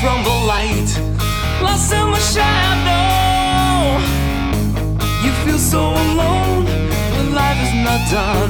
from the light, lost in the shadow. You feel so alone when life is not done.